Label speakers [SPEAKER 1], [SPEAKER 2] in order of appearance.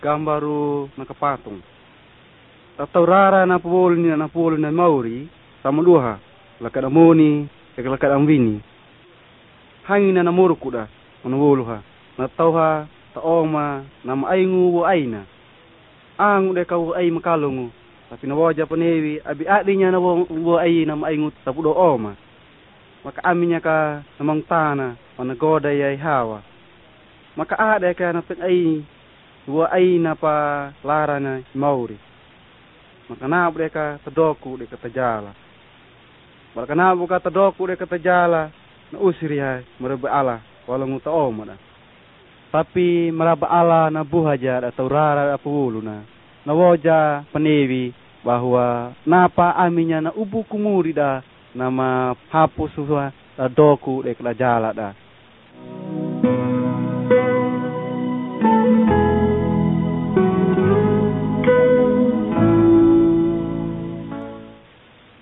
[SPEAKER 1] gambaru nakapatung. Atau rara na polo na mauri sama luha lakad amoni lakad amvini. Hangin na namuruku da manawuluha na tauha taoma na maingu wo aina. Ang de kau ai makalungu tapi na waja panewi abi adinya na wo ai na maingu tapudo oma. Maka aminya ka namang tana managoda yai hawa. Maka ada ka na ai wo ai na pa lara na mauri. Maka na mereka terdoku de kata jala. Maka na buka terdoku de kata jala na usiri hai meraba Allah walau nguta omada. Tapi meraba Allah na buhaja atau rara apuluna. Na waja panewi bahwa napa aminya na ubu kumuri da nama hapus suha doku de kata jala da.